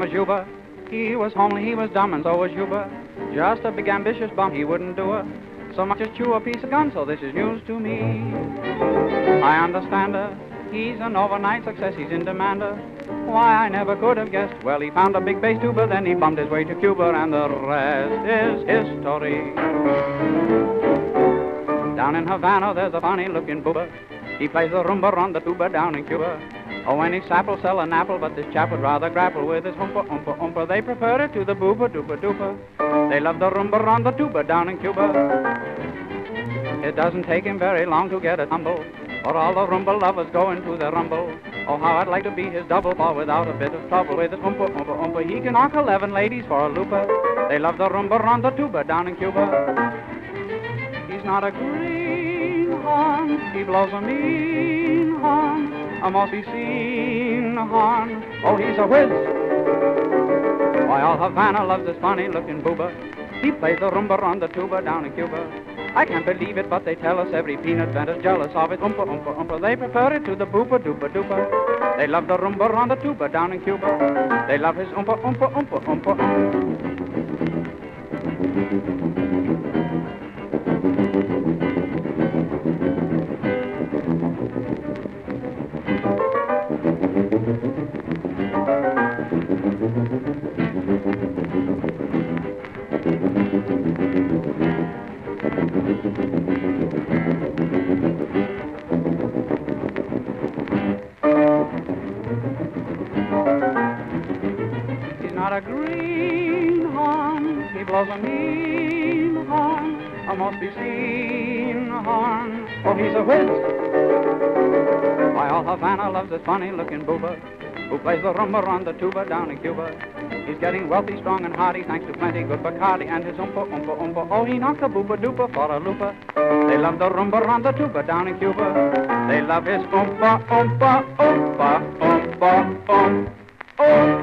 was Juba. He was homely, he was dumb, and so was Juba. Just a big ambitious bum, he wouldn't do it so much as chew a piece of gum, so this is news to me. I understand her. He's an overnight success, he's in demand. Why, I never could have guessed. Well, he found a big bass tuba, then he bummed his way to Cuba, and the rest is history. Down in Havana, there's a funny-looking booba. He plays the rumba on the tuba down in Cuba. Oh, any sap'll sell an apple, but this chap would rather grapple with his oompa, oompa, oompa. They prefer it to the booba, dooba, doopa. They love the rumba on the tuba down in Cuba. It doesn't take him very long to get a tumble, for all the rumba lovers go into their rumble. Oh, how I'd like to be his double, for without a bit of trouble with his oompa, oompa, oompa, he can knock 11 ladies for a loopa. They love the rumba on the tuba down in Cuba. He's not a greenhorn, he blows a mean horn, a must-be-seen horn. Oh, he's a whiz. Why, all Havana loves this funny-looking booba. He plays the rumba on the tuba down in Cuba. I can't believe it, but they tell us every peanut vendor's jealous of it. Oompa, oompa, oompa. They prefer it to the booba, dooba, dooba. They love the rumba on the tuba down in Cuba. They love his oompa, oompa, oompa, oompa. He's not a greenhorn, he blows a mean horn, a must-be-seen horn. Oh, he's a whiz. Why, all Havana loves this funny-looking booba, who plays the rumba on the tuba down in Cuba. He's getting wealthy, strong, and hearty, thanks to plenty good Bacardi and his oompa, oompa, oompa. Oh, he knocks a booba doopa for a loopa. They love the rumba on the tuba down in Cuba. They love his oompa, oompa, oompa, oompa, oompa, oompa.